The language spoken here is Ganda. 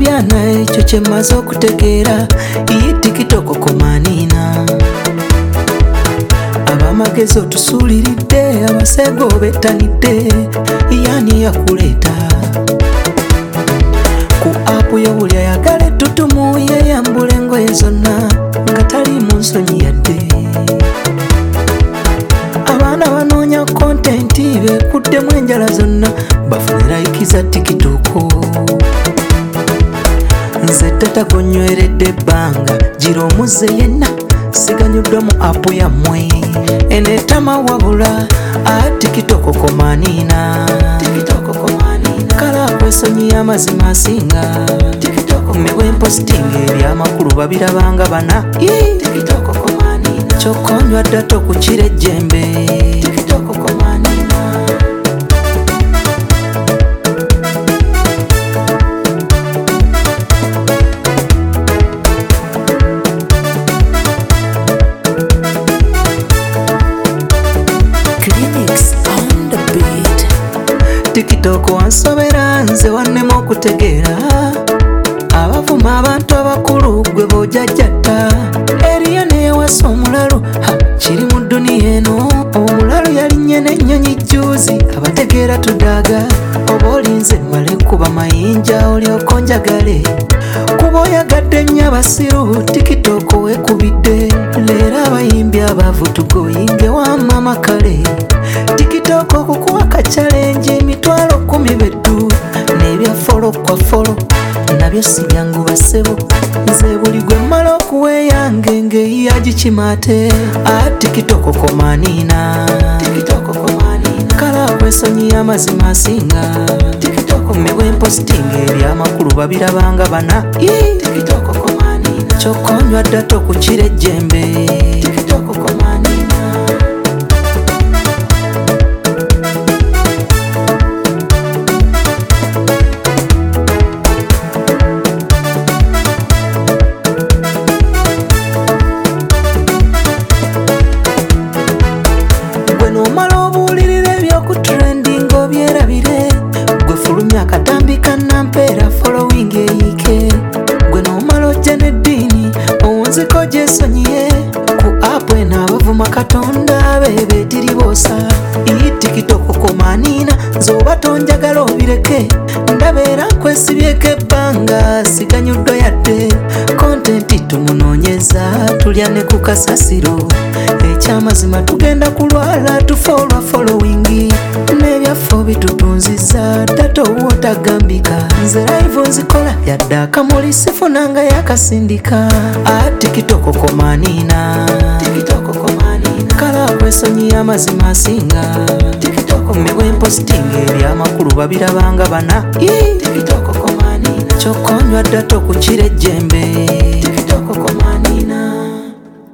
byana ekyo kye mmaze okutegeera iyi TikTok komanina abamagezi otusuuliridde abasego bettanidde yani yakuleeta ku apu y'obuli ayagala ettutumu yeyambula engoye zonna nga taliimu nsonyi yadde abaana banoonya kontenti beekuddemu enjala zonna bafune layiki za TikTok nze tatagonyweredde ebbanga gira omuzze yenna siganyuddwa mu apu yammwe enetama wabula TikTok komanina kala kwesonyi y'amazima asinga ne bwempositinga ebyamakulu babirabanga bana kyokonywa dda tokukira ejjembe TikTok wansobera nze wannema okutegeera abavuma abantu abakulu gwe bojajjatta eriyo neyewasa omulalu kiri mu duniya eno omulalu yalinnye n'ennyonyi juuzi abategeera tudaaga oba olinze mmale kuba mayinja olyoka onjagale kuba oyagadde nnyo abasiru TikTok weekubidde leero abayimbi abavu tugoyinge wamama kale TikTok okukuwa ka challenge emitwalo 10 beddu n'ebya folo kwa folo nabyo si byangu basebo nze buli gwe mmala okuweeyange ng'eyiya gikimate TikTok komanina kala kwesonyi y'amazima asinga ne bwempositinga ebyamakulu babirabanga bana kyokonywa dda tokukira ejjembe omala obuulirira ebyokutrending obyerabire gwe fulumya akatambi kanampeera following eyiike gwe nomala ojja n'eddiini owunziko gyesonyiye ku apu eno abavuma katonda bebeetiriboosa iyi TikTok komanina z'oba tonjagala obireke ndabeera nkwesibyeko ebbanga siganyuddwa yadde kontenti tumunoonyeza tulya ne ku kasasiro ekyamazima tugenda kulwala tufoolwa following n'ebyaffe bitutunziza tato wootagambika nze live nzikola yadde akamuli sifunanga yakasindika TikTok komanina kala kwesonyi y'amazima asinga ne bwempositinga ebyamakulu babirabanga bana kyokonywa dda tokukira ejjembe